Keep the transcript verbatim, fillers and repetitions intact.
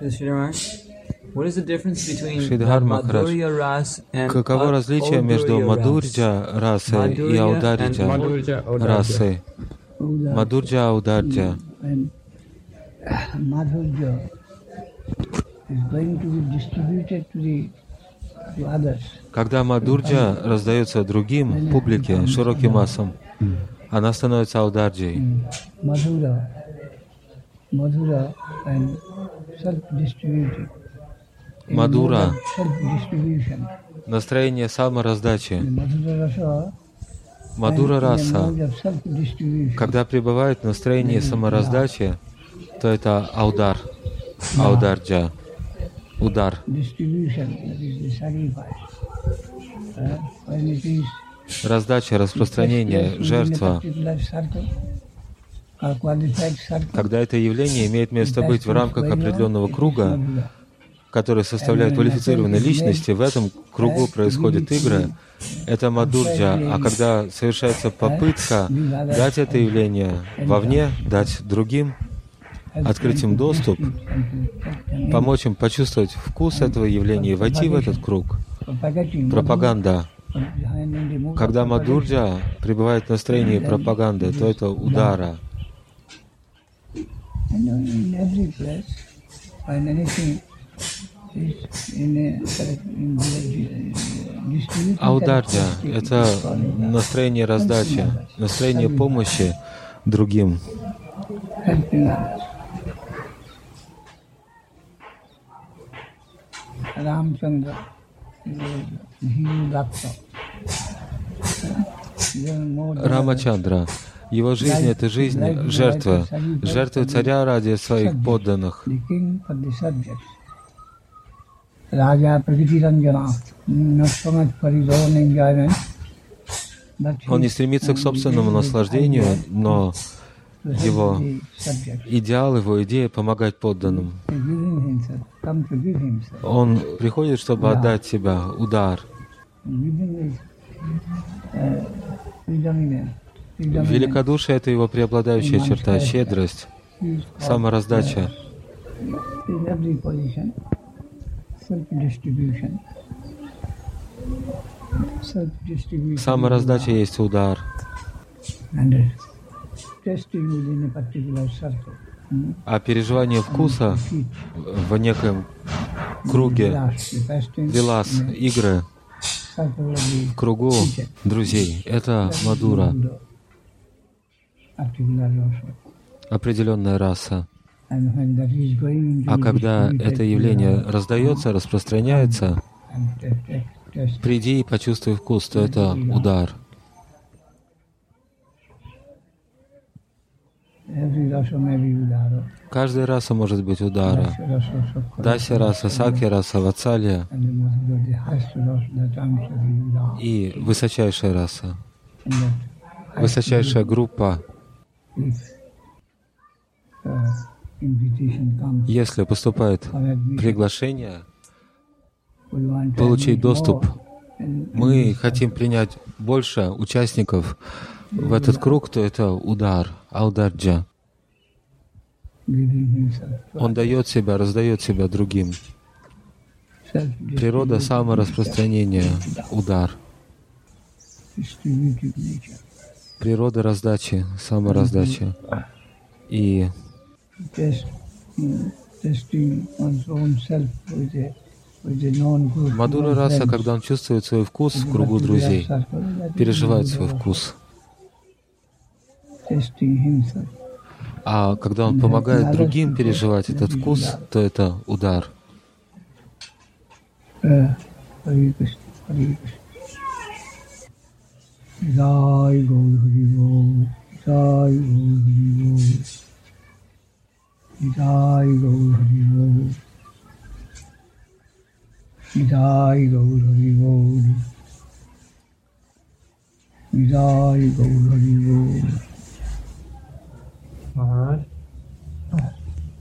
Шридхар Махарадж, каково различие между Мадхурья расой и Аударья расой? Мадхурья, Аударья. Когда Мадхурья раздается другим, публике, широким массам, она становится Аударьей. Мадхура — настроение самораздачи. Мадхура раса, когда пребывает в настроении самораздачи, то это аудар, аударджа, удар. Раздача, распространение, жертва. Когда это явление имеет место быть в рамках определенного круга, который составляет квалифицированные личности, в этом кругу происходят игры, это Мадхурья. А когда совершается попытка дать это явление вовне, дать другим, открыть им доступ, помочь им почувствовать вкус этого явления и войти в этот круг, пропаганда. Когда Мадхурья пребывает в настроении пропаганды, то это удара. Аударья — это настроение раздачи, настроение помощи другим. Рамачандра. Его жизнь — это жизнь жертвы, жертвы царя ради своих подданных. Он не стремится к собственному наслаждению, но его идеал, его идея — помогать подданным. Он приходит, чтобы отдать себя, удар. Великодушие — это его преобладающая черта, щедрость, самораздача. Самораздача есть удар. А переживание вкуса в неком круге, вилас, игры, в кругу друзей, это Мадхура, определенная раса. А когда это явление раздается, распространяется, приди и почувствуй вкус, то это удар. Каждая раса может быть удара. Дася раса, Сакья раса, Ватсалья и высочайшая раса, высочайшая группа. Если поступает приглашение получить доступ, мы хотим принять больше участников в этот круг, то это удар, аударджа. Он дает себя, раздает себя другим. Природа самораспространения, удар. Природа раздачи, самораздачи. И Мадхура раса, когда он чувствует свой вкус в кругу друзей, переживает свой вкус. А когда он помогает другим переживать этот вкус, то это удар. Maharaj,